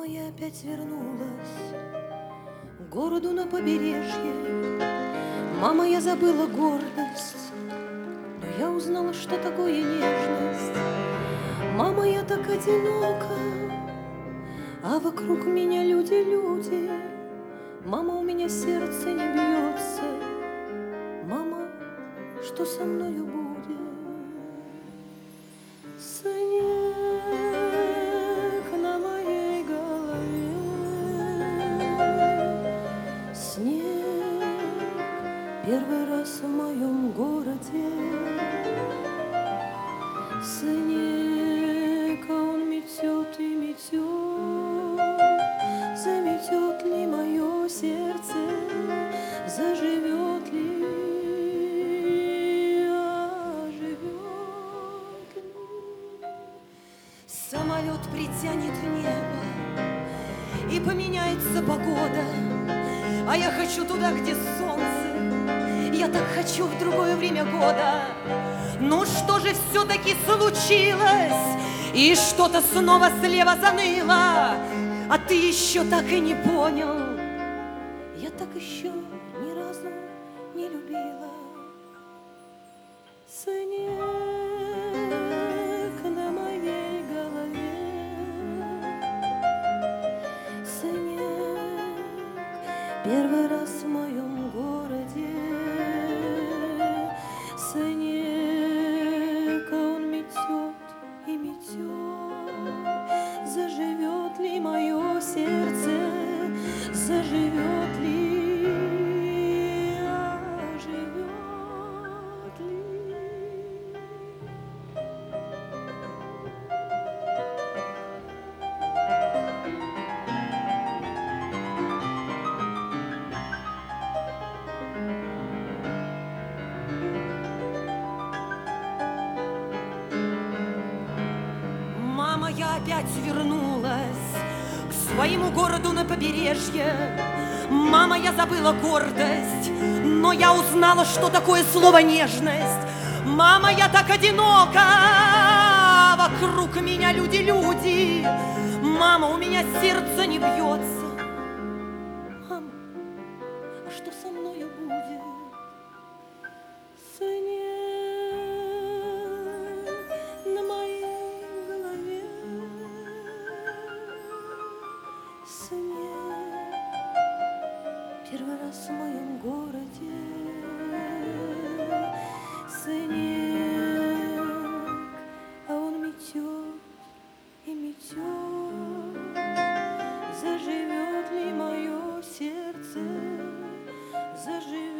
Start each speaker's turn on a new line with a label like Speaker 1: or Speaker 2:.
Speaker 1: Мама, я опять вернулась к городу на побережье. Мама, я забыла гордость, но я узнала, что такое нежность. Мама, я так одинока, а вокруг меня люди, люди. Мама, у меня сердце не бьется. Мама, что со мною будет? Снег на моей голове, снег первый раз в моем городе. Снег, а он метет и метет, заметет ли мое сердце, заживет ли, оживет ли. Самолет притянет небо, и поменяется погода, а я хочу туда, где солнце. Я так хочу в другое время года. Ну что же все-таки случилось? И что-то снова слева заныло, а ты еще так и не понял. Я так еще ни разу не любила. Снег на моей голове, снег первый раз в моем городе. Снег, а он метет и метет, заживет ли мое сердце, заживет ли, оживет ли. Мама, я опять вернулась к своему городу на побережье. Мама, я забыла гордость, но я узнала, что такое слово нежность. Мама, я так одинока, вокруг меня люди, люди. Мама, у меня сердце не бьется. Мама, а что со мною будет? Снег на моей голове, снег первый раз в моем городе. Снег, а он метет и метет, заживет ли мое сердце, заживет.